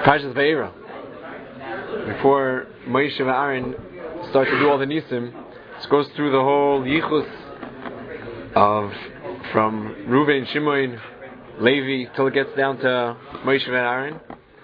Parshas Vayera. Before Moshe and Aaron start to do all the nisim, it goes through the whole yichus of from Reuven, Shimon, Levi till it gets down to Moshe and Aaron.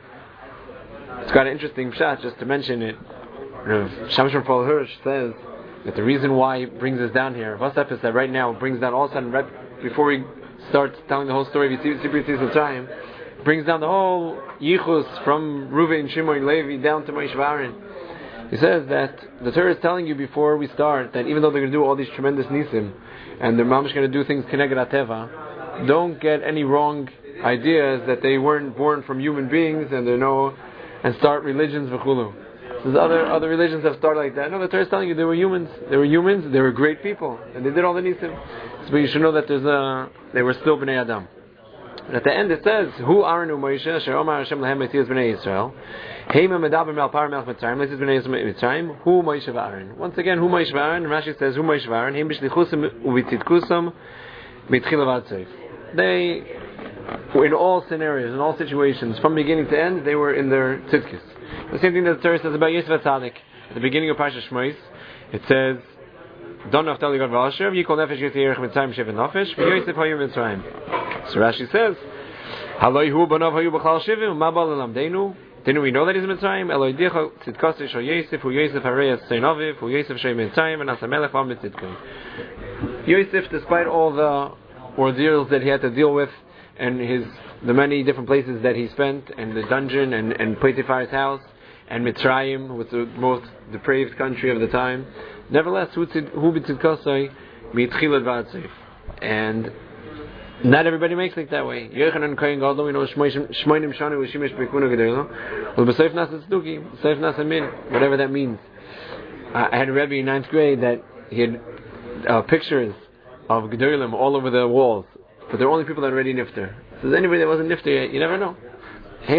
It's got an interesting pshat, just to mention it. Shamshon Paul Hirsch says that the reason why he brings us down here, Vasap is that right now it brings down all of a sudden, right before he starts telling the whole story of Yitzhak time, brings down the whole yichus from Reuven, Shimon, Levi down to Moshe and Aaron. He says that the Torah is telling you before we start that even though they're going to do all these tremendous nisim and they're mamish going to do things keneged ateva, don't get any wrong ideas that they weren't born from human beings and and start religions v'chulu. There's other religions that start like that. No, the Torah is telling you they were humans. They were humans. They were great people, and they did all the nisim. So you should know that they were still bnei Adam. And at the end it says, "Hu Arnu Moshe Asher Omar Hashem Lahem Mesilas Bnei Yisrael, Heima Medaber Mel Par Melch Mitzrayim, Mesilas Bnei Mitzrayim, Hu Moshe v'Aaron." Once again, Hu Moshe v'Aaron. Rashi says, Hu Moshe v'Aaron. Heim b'shlichusam u'v'tzidkusam mitchila v'ad seif. They, in all scenarios, in all situations, from beginning to end, they were in their tzidkis. The same thing that the Torah says about Yosef HaTzadik. At the beginning of Parshas Shmos, it says, Don Naftali Gad V'Asher, Yikol Nefesh Yosef Yerech Mitzrayim Shevet Nefesh, V'Yosef Hayu Mitzrayim. So Rashi says, Haloi Hu Banav Hayu B'Chal Shivim, Ma Ba'al Lamdeinu. Didn't we know that he's Mitzrayim? Eloi Dicha Tzidkosei Shal Yosef, Hu Yosef Harei Etzayin Aviv, Hu Yosef Shei Mitzrayim, and Asa Melech Vam Mitzidkei. Yosef, despite all the ordeals that he had to deal with, and the many different places that he spent, and the dungeon, and Potiphar's house, and Mitzrayim, who was the most depraved country of the time. Nevertheless, hu b'tzidkosei mitchilat v'ad seif. And not everybody makes it that way. Yochanan Kohen Gadol, we know Shmoinim Shana Ushimesh Bekuna Gedela. Well, b'seif nasa tzduki, b'seif nasa min, whatever that means. I had a Rebbe in 9th grade that he had pictures of Gedolim all over the walls, but they're only people that are already nifter. So anybody that wasn't nifter yet, you never know. You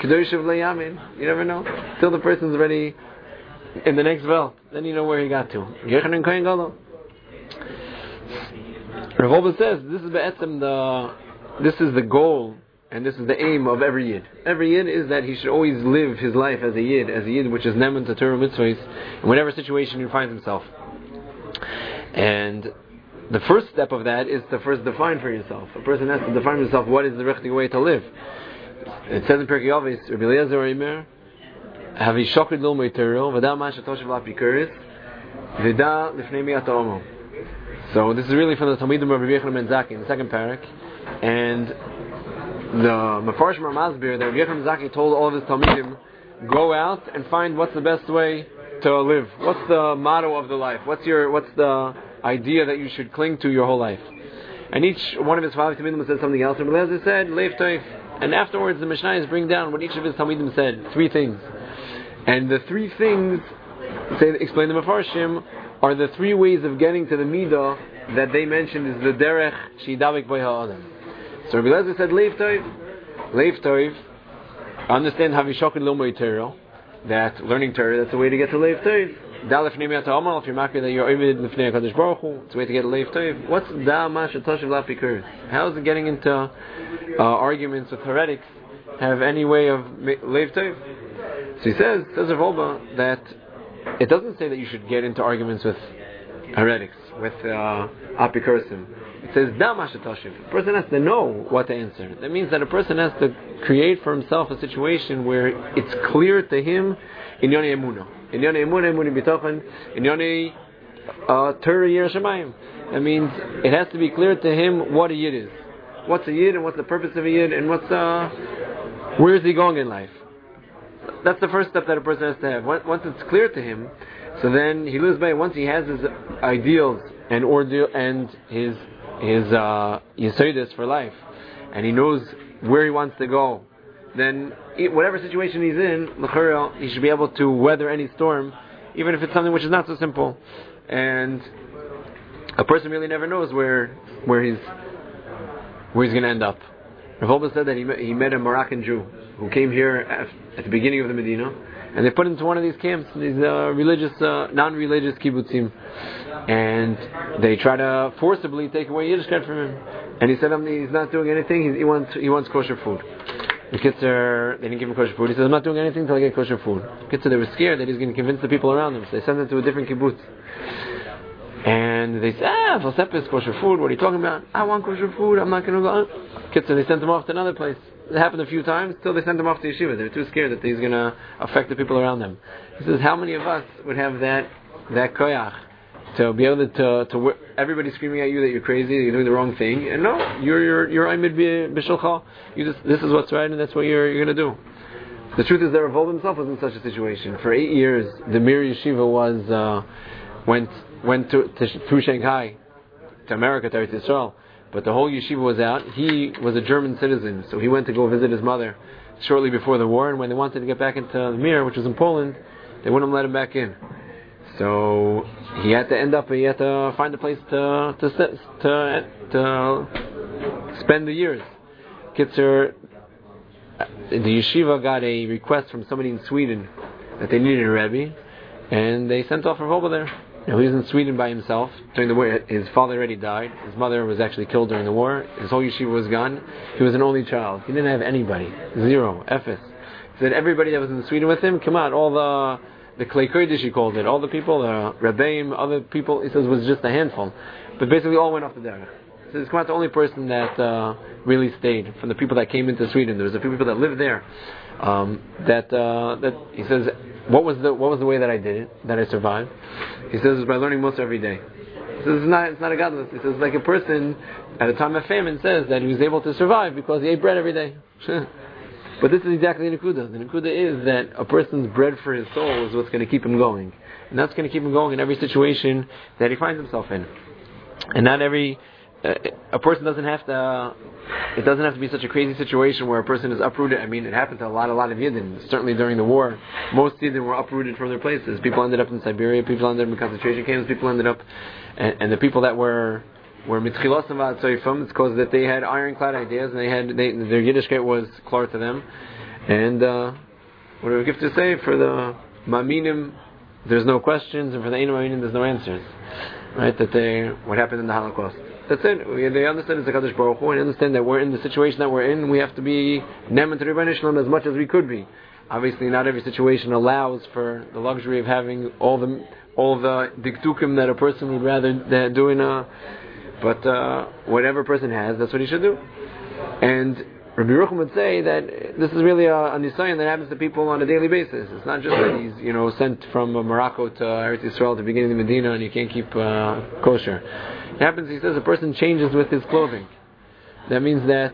never know. Till the person's already in the next belt, then you know where he got to. Yochanan Kohen Gadol. Rav Wolbe says this is the goal and this is the aim of every yid. Every yid is that he should always live his life as a yid which is neman to Torah mitzvahs in whatever situation he finds himself. And the first step of that is to first define for yourself. A person has to define for himself what is the richtige way to live. It says in Pirkei Avos, Rabbi Eliezer Omer, "Havi shoked lilmod Torah, v'da ma shetoshev lapikuris, v'da lifnei mi'at ha'omo." So this is really from the Talmidim of Rabbi Yochanan ben Zakkai in the second parak, and the Mefarshim Masbir that Rabbi Yochanan ben Zakkai told all of his Talmidim, go out and find what's the best way to live. What's the motto of the life? What's the idea that you should cling to your whole life? And each one of his five Talmidim said something else. Rabbi Eliezer said, Leif Toif. And afterwards the Mishnayos bring down what each of his Talmidim said. 3 things. And the 3 things, explain the Mefarshim, are the 3 ways of getting to the Midah that they mentioned is the Derech Shidavik Boi HaAdam. So Rabbi Eliezer said, Leif Toif, understand Havishokid Lilmod Torah, that learning Torah, that's the way to get to Leif Toif. Da Lifnei Mi'at ha'omer, if you're makir that you're Ovid Lifnei HaKadosh Baruch Hu, it's a way to get to Leif Toif. What's Da Ma Shetoshev Lapikuris? How is it getting into arguments with heretics have any way of Leif Toif? So he says Rav Wolbe, that it doesn't say that you should get into arguments with heretics, with apikurim. It says Da Ma Shetoshev. A person has to know what to answer. That means that a person has to create for himself a situation where it's clear to him in Yonei Emunah. In Yonei Emunah, Emunah B'tochen, in Yonei Torah Yireh Shamayim. That means it has to be clear to him what a yid is. What's a yid and what's the purpose of a yid and where is he going in life. That's the first step that a person has to have. Once it's clear to him, so then he lives by it. Once he has his ideals and his yesodis for life, and he knows where he wants to go, then whatever situation he's in, l'chorah, he should be able to weather any storm, even if it's something which is not so simple. And a person really never knows where he's going to end up. Rav Wolbe said that he met a Moroccan Jew who came here at the beginning of the Medina, and they put him into one of these camps, these religious, non-religious kibbutzim, and they try to forcibly take away Yiddishkeit from him. And he said he's not doing anything. He wants kosher food. The kids they didn't give him kosher food. He says, I'm not doing anything until I get kosher food. The kids, they were scared that he's going to convince the people around him, so they sent him to a different kibbutz. And they said, Valsepa is kosher food, what are you talking about? I want kosher food, I'm not going to go. Kids, they sent him off to another place. It happened a few times, till they sent him off to yeshiva. They were too scared that he's going to affect the people around them. He says, how many of us would have that koyach to be able to everybody screaming at you that you're crazy, that you're doing the wrong thing, and no, you're Aimid B'Shulcha. This is what's right, and that's what you're going to do. The truth is that Rav Wolbe himself was in such a situation. For 8 years, the Mir Yeshiva went through Shanghai to America, to Eretz Yisrael, but the whole yeshiva was out. He was a German citizen, so he went to go visit his mother shortly before the war, and when they wanted to get back into the Mir, which was in Poland, they wouldn't let him back in. So he had to find a place to spend the years. Kitzer, the yeshiva got a request from somebody in Sweden that they needed a Rebbe, and they sent off Rav Wolbe there. He was in Sweden by himself during the war. His father already died. His mother was actually killed during the war. His whole yeshiva was gone. He was an only child. He didn't have anybody. Zero. Ephes. He said everybody that was in Sweden with him, come on, all the Klei Kodesh, he called it, all the people, the Rebbeim, other people, he says, was just a handful. But basically all went off the derech. He says, come out, the only person that really stayed from the people that came into Sweden. There was a few people that lived there. That he says, what was the way that I did it, that I survived? He says, it was by learning Mussar every day. He says, it's not a godless. He says, like a person at a time of famine says that he was able to survive because he ate bread every day. But this is exactly the Nekuda. The Nekuda is that a person's bread for his soul is what's going to keep him going. And that's going to keep him going in every situation that he finds himself in. And not every... a person doesn't have to... It doesn't have to be such a crazy situation where a person is uprooted. I mean, it happened to a lot of Yidden. Certainly during the war, most Yidden were uprooted from their places. People ended up in Siberia, people ended up in concentration camps, people ended up... And the people that were mitchilos and v'atzoifim, it's because that they had ironclad ideas and their Yiddishkeit was clear to them. And what do we give to say? For the Ma'aminim, there's no questions, and for the Ein Ma'aminim, there's no answers. Right? What happened in the Holocaust. That's it. They understand it's a Kadosh Baruch Hu, and understand that we're in the situation that we're in. We have to be ne'eman to Rebbeinu Shalom as much as we could be. Obviously, not every situation allows for the luxury of having all the diktukim that a person would rather do in a... But whatever a person has, that's what he should do. And Rabbi Yerucham would say that this is really a nisayon that happens to people on a daily basis. It's not just that he's sent from Morocco to Eretz Yisrael to begin in Medina and you can't keep kosher. It happens, he says, a person changes with his clothing. That means that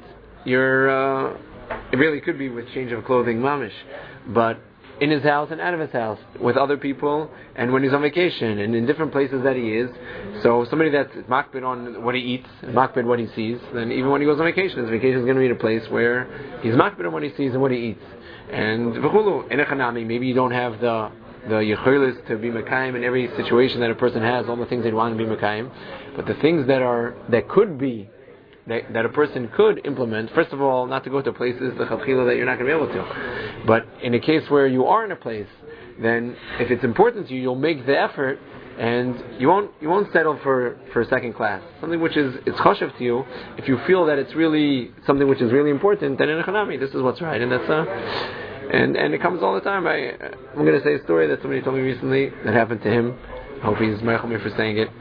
it really could be with change of clothing, mamish. But in his house and out of his house, with other people, and when he's on vacation, and in different places that he is. So somebody that's makbid on what he eats, makbid what he sees, then even when he goes on vacation, his vacation is going to be in a place where he's makbid on what he sees and what he eats. And v'chulu, in a chanami, maybe you don't have the yechilas to be mekayim in every situation that a person has, all the things they'd want to be mekayim, but the things that could be, that a person could implement, first of all, not to go to places, the chatchila, that you're not going to be able to. But in a case where you are in a place, then if it's important to you, you'll make the effort, and you won't settle for second class. Something which it's chashav to you, if you feel that it's really something which is really important, then in a chanami, this is what's right, and that's and it comes all the time. I'm going to say a story that somebody told me recently that happened to him. I hope he's meichel me for saying it.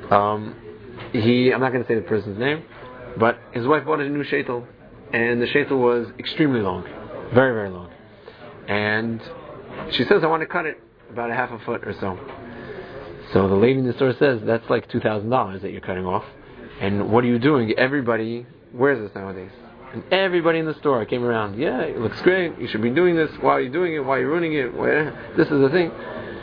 I'm not going to say the person's name, but his wife bought a new sheitel, and the sheitel was extremely long, very, very long. And she says, I want to cut it about a half a foot or so. So the lady in the store says, that's like $2,000 that you're cutting off. And what are you doing? Everybody wears this nowadays. And everybody in the store came around. Yeah, it looks great. You should be doing this. Why are you doing it? Why are you ruining it? This is the thing.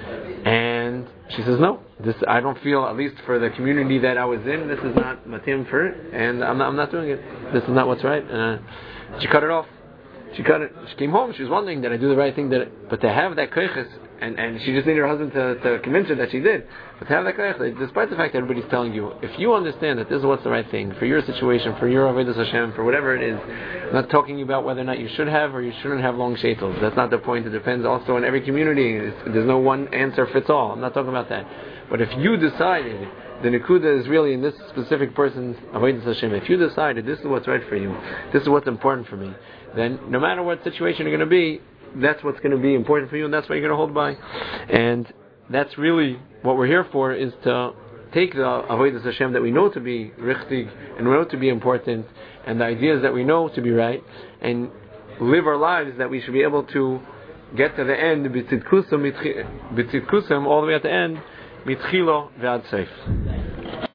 And she says, no, I don't feel, at least for the community that I was in, this is not matim for it, and I'm not doing it. This is not what's right. She cut it off. She cut it. She came home. She was wondering, did I do the right thing? But to have that koiches, and she just needed her husband to convince her that she did. But to have that koiches, despite the fact that everybody's telling you, if you understand that this is what's the right thing for your situation, for your avodas Hashem, for whatever it is, I'm not talking about whether or not you should have or you shouldn't have long sheitels. That's not the point. It depends also on every community. There's no one answer fits all. I'm not talking about that. But if you decided, the nekuda is really in this specific person's avodas Hashem. If you decided this is what's right for you, this is what's important for me, then no matter what situation you're going to be, that's what's going to be important for you, and that's what you're going to hold by. And that's really what we're here for, is to take the avodas Hashem that we know to be richtig and we know to be important, and the ideas that we know to be right, and live our lives that we should be able to get to the end, b'tzidkusam, all the way at the end, mitchilo v'ad seif.